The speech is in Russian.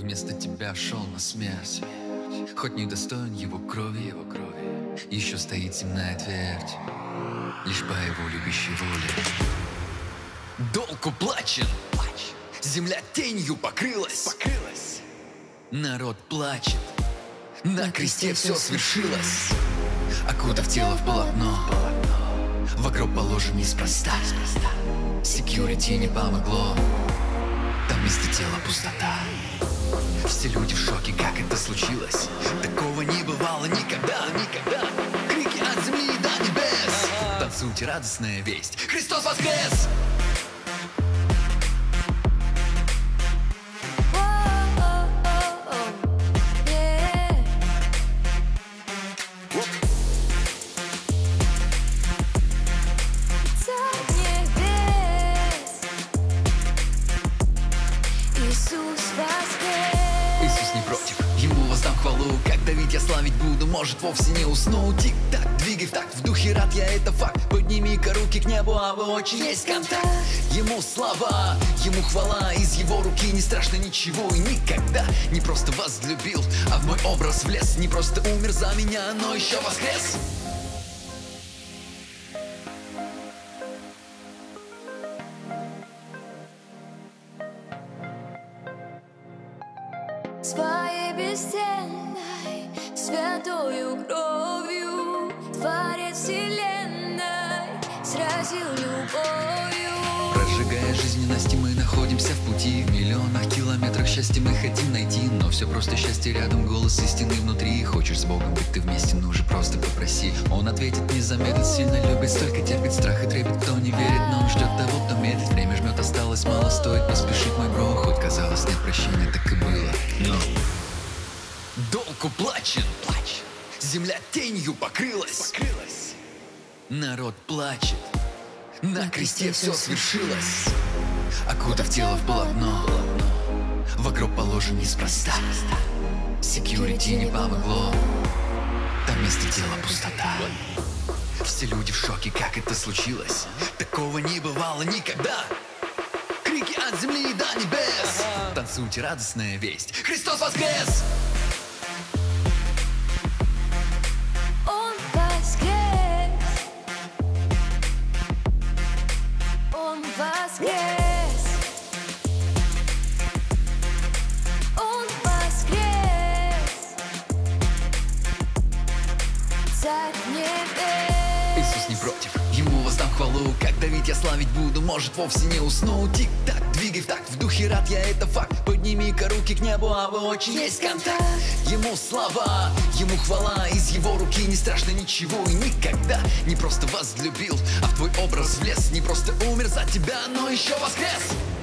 вместо тебя шел на смерть. Хоть не достоин его крови, еще стоит земная твердь, лишь по его любящей воле. Долг уплачен, земля тенью покрылась. Народ плачет, на кресте все свершилось. Окутав тело в полотно, в гроб положен неспроста. Секьюрити не помогло, там вместо тела пустота. Все люди в шоке, как это случилось. Такого не бывало никогда. Крики от земли до небес. Танцуйте, радостная весть, Христос воскрес! Иисус не против, ему воздам хвалу. Как Давид я славить буду, может вовсе не усну. Тик-так, двигай в такт, в духе рад я, это факт. Подними-ка руки к небу, а вы очень есть контакт. Ему слава, ему хвала, из его руки не страшно ничего. И никогда не просто возлюбил, а в мой образ влез. Не просто умер за меня, но еще воскрес. Своей бесценной, святою кровью Творец вселенной сразил любовью. Прожигая жизненности, мы находимся в пути. В миллионах километрах счастья мы хотим найти. Но все просто счастье рядом, голос истины внутри. Хочешь с Богом быть ты вместе, ну же просто попроси. Он ответит, не замедлит, сильно любит, столько терпит, страх и трепет, кто не верит. Но он ждет того, кто медлит, время жмет, осталось мало, стоит поспешить, мой бро. Хоть казалось нет прощения, так и было, но долг уплачен, земля тенью покрылась. Народ плачет, на кресте все свершилось. Окутав тело в полотно, в гроб положен неспроста. Секьюрити не помогло, там вместо тела пустота. Все люди в шоке, как это случилось. Такого не бывало никогда. Крики от земли до небес. Танцуйте, радостная весть, Христос воскрес! Он воскрес. Он воскрес. Он воскрес. Царь небес. Иисус не против, ему воздам хвалу. Как Давид я славить буду, может вовсе не усну. Тик-так, двигай в такт, в духе рад я, это факт. Подними-ка руки к небу, а вы очень есть контакт. Ему слава, ему хвала, из его руки не страшно ничего. И никогда не просто возлюбил, а в твой образ влез. Не просто умер за тебя, но еще воскрес.